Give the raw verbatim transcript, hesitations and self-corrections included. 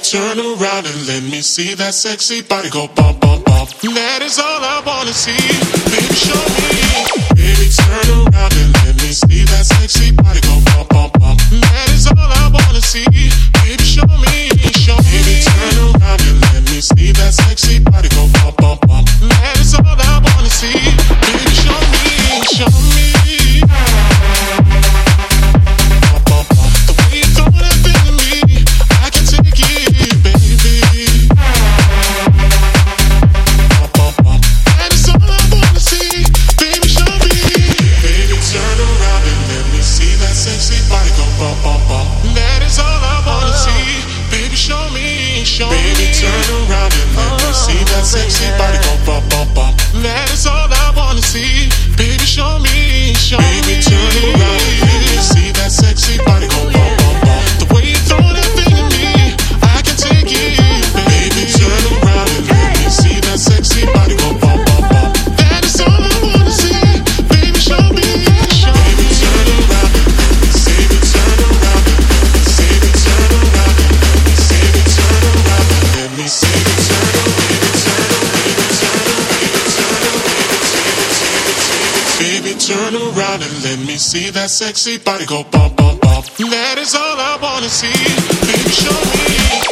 turn around and let me see that sexy body go bump, bump, bump. That is all I wanna see. Baby, show me. Baby, turn around and let me see that sexy body go bump, bump, bump. That is all I wanna see. Baby, show me, show me. Baby, turn around and let me see that sexy body go bump, bump, bump. That is all I wanna see. Baby, show me, show me. Sexy body go bump, bump, bump. That is all I wanna see. Baby, show me, show me. Baby, turn around and let me see that sexy body go bump, bump, bump. The way you throw that thing at me, I can take it. Baby, turn around and let me see that sexy body go bump, bump, bump. That is all I wanna see. Baby, show me, show me. Baby, turn around and let me see. Baby, turn around and let me see. Baby, turn around and let me see. Baby, turn around and let me see. Baby, turn around and let me see that sexy body go bump, bump, bump. That is all I wanna see. Baby, show me.